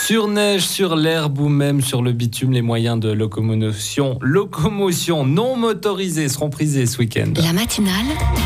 Sur neige, sur l'herbe ou même sur le bitume, les moyens de locomotion non motorisés seront prisés ce week-end. La matinale.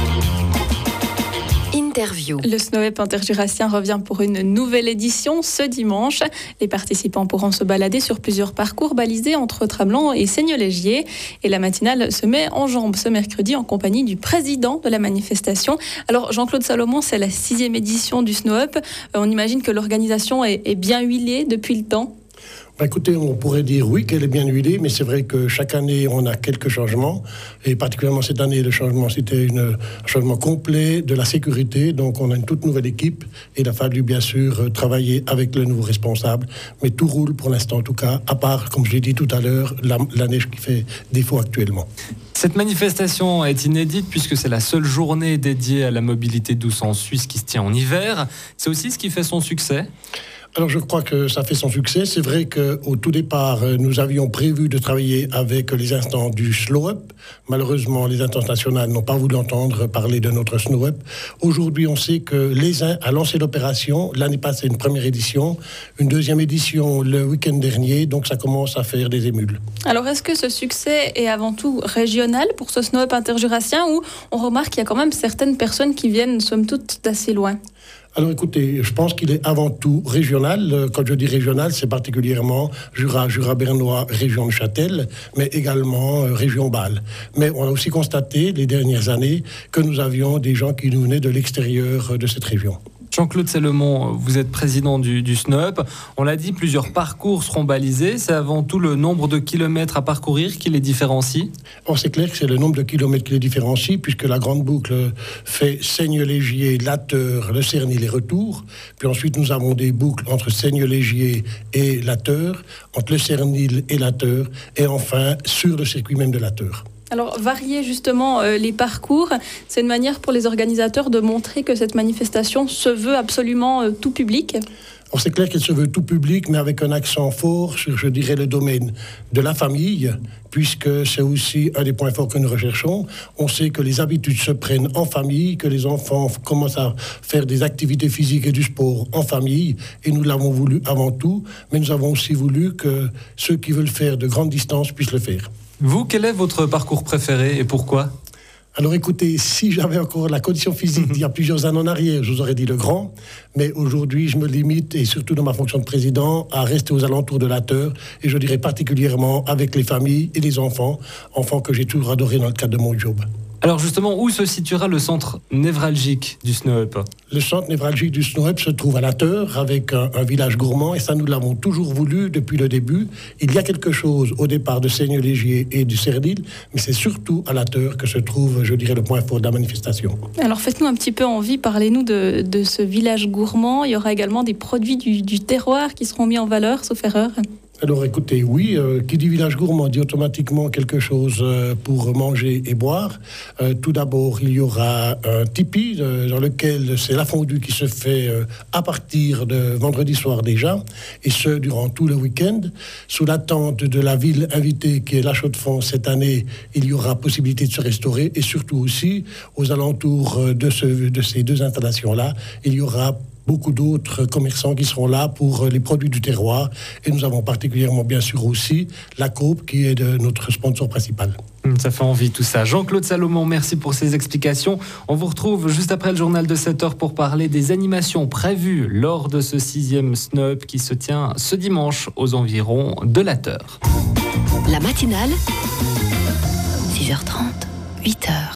Interview. Le SNOEP interjurassien revient pour une nouvelle édition ce dimanche. Les participants pourront se balader sur plusieurs parcours balisés entre Tramelan et Seignelay-Gier. Et la matinale se met en jambes ce mercredi en compagnie du président de la manifestation. Alors Jean-Claude Salomon, c'est la 6e édition du SNOEP. On imagine que l'organisation est bien huilée depuis le temps. Écoutez, on pourrait dire oui qu'elle est bien huilée, mais c'est vrai que chaque année, on a quelques changements. Et particulièrement cette année, le changement, c'était un changement complet de la sécurité. Donc, on a une toute nouvelle équipe. Et il a fallu, bien sûr, travailler avec le nouveau responsable. Mais tout roule pour l'instant, en tout cas, à part, comme je l'ai dit tout à l'heure, la neige qui fait défaut actuellement. Cette manifestation est inédite puisque c'est la seule journée dédiée à la mobilité douce en Suisse qui se tient en hiver. C'est aussi ce qui fait son succès. Alors je crois que ça fait son succès. C'est vrai qu'au tout départ, nous avions prévu de travailler avec les instances du SNOEP. Malheureusement, les instances nationales n'ont pas voulu entendre parler de notre SNOEP. Aujourd'hui, on sait que l'ESIN a lancé l'opération. L'année passée, une première édition, une deuxième édition le week-end dernier. Donc ça commence à faire des émules. Alors est-ce que ce succès est avant tout régional pour ce SNOEP interjurassien ou on remarque qu'il y a quand même certaines personnes qui viennent, somme toute, d'assez loin ? Alors écoutez, je pense qu'il est avant tout régional. Quand je dis régional, c'est particulièrement Jura bernois, région de Châtel, mais également région Bâle. Mais on a aussi constaté les dernières années que nous avions des gens qui nous venaient de l'extérieur de cette région. Jean-Claude Salomon, vous êtes président du SNOEP. On l'a dit, plusieurs parcours seront balisés. C'est avant tout le nombre de kilomètres à parcourir qui les différencie. Or, c'est clair que c'est le nombre de kilomètres qui les différencie, puisque la grande boucle fait Seignelay-Gier, Latteur, Le Cernil et retour. Puis ensuite, nous avons des boucles entre Seignelay-Gier et Latteur, entre Le Cernil et Latteur, et enfin sur le circuit même de Latteur. Alors, varier justement les parcours, c'est une manière pour les organisateurs de montrer que cette manifestation se veut absolument tout public. Alors, c'est clair qu'elle se veut tout public, mais avec un accent fort sur, je dirais, le domaine de la famille, puisque c'est aussi un des points forts que nous recherchons. On sait que les habitudes se prennent en famille, que les enfants commencent à faire des activités physiques et du sport en famille, et nous l'avons voulu avant tout, mais nous avons aussi voulu que ceux qui veulent faire de grandes distances puissent le faire. Vous, quel est votre parcours préféré et pourquoi ? Alors écoutez, si j'avais encore la condition physique d'il y a plusieurs années en arrière, je vous aurais dit le grand, mais aujourd'hui je me limite, et surtout dans ma fonction de président, à rester aux alentours de Latteur, et je dirais particulièrement avec les familles et les enfants que j'ai toujours adorés dans le cadre de mon job. Alors justement, où se situera le centre névralgique du SNOEP ? Le centre névralgique du SNOEP se trouve à Latteur, avec un village gourmand, et ça nous l'avons toujours voulu depuis le début. Il y a quelque chose au départ de Seignelay-Gier et du Cernil, mais c'est surtout à Latteur que se trouve, je dirais, le point fort de la manifestation. Alors faites-nous un petit peu envie, parlez-nous de ce village gourmand. Il y aura également des produits du terroir qui seront mis en valeur, sauf erreur. Alors écoutez, oui, qui dit village gourmand dit automatiquement quelque chose pour manger et boire. Tout d'abord, il y aura un tipi dans lequel c'est la fondue qui se fait à partir de vendredi soir déjà, et ce durant tout le week-end. Sous la tente de la ville invitée qui est La Chaux-de-Fonds cette année, il y aura possibilité de se restaurer, et surtout aussi aux alentours de ces deux installations-là, il y aura beaucoup d'autres commerçants qui seront là pour les produits du terroir. Et nous avons particulièrement, bien sûr, aussi la Coop, qui est notre sponsor principal. Ça fait envie tout ça. Jean-Claude Salomon, merci pour ces explications. On vous retrouve juste après le journal de 7h pour parler des animations prévues lors de ce 6e SNOEP qui se tient ce dimanche aux environs de Latteur. La matinale, 6h30, 8h.